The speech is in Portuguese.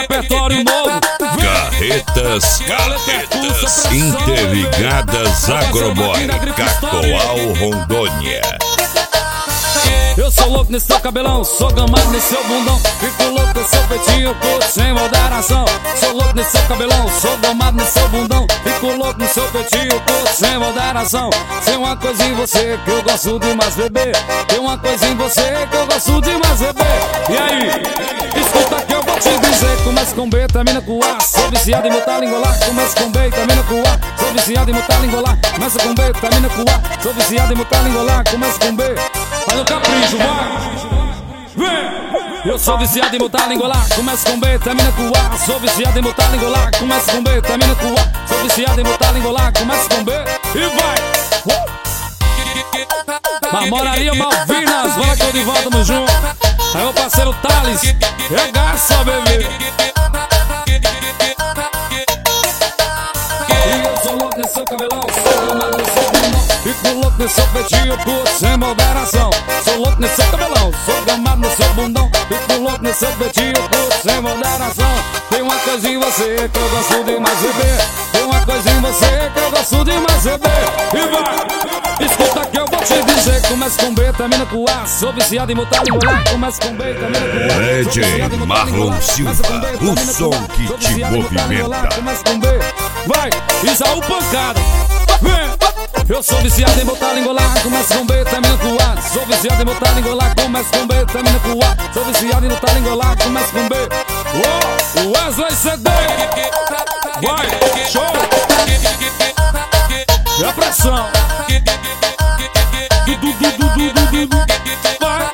repertório novo. Carretas Interligadas Agroboy, Cacoal, Rondônia. Eu sou louco nesse teu cabelão, sou gamado nesse seu bundão. Fico louco nesse seu peitinho, curto sem moderação. Sou louco nesse seu cabelão, sou gamado nesse seu bundão. Fico louco no seu peitinho, curto sem moderação. Tem uma coisa em você que eu gosto demais, bebê. Tem uma coisa em você que eu gosto demais, bebê. E aí? Escuta que eu vou te dizer. Começa com B, termina com A. Sou viciado em botar língua lá. Começa com B, termina com A. Sou viciado em botar língua lá. Começa com B, termina com A. Sou viciado em botar língua lá. Começa com B. Faz o capricho, vai! Vem! Eu sou viciado em botar língua lá. Começa com B, termina com A. Sou viciado em botar língua lá. Começa com B, termina com A. Sou viciado em botar língua lá. Começa com B e vai! Marmoraria Malvinas, bora que eu de volta, tamo junto. Aí o parceiro Thales, regaça, bebê. E eu sou louco nesse seu cabelão, sou gamado nesse seu bundão. Fico louco nesse seu peitinho, curto sem moderação. Sou louco nesse seu cabelão, sou gamado nesse seu bundão. Fico louco nesse seu peitinho, curto sem moderação. Tem uma coisa em você que eu gosto demais, bebê. Tem uma coisa em você que eu gosto demais, bebê. E vai! Escuta que eu vou te dizer. Começa com B, termina com A. Sou viciado em botar língua lá. Começa com B, termina com A. DJ Marlon Silva, o som que te movimenta. Começa com B, vai, Isaú Pancada. Vem! Eu sou viciado em botar língua lá. Começa com B, termina com A. Sou viciado em botar língua lá. Começa com B, termina com A. Sou viciado em botar língua lá. Começa com B. Oh, Wesley CD. Vai, show. E a pressão. Vai.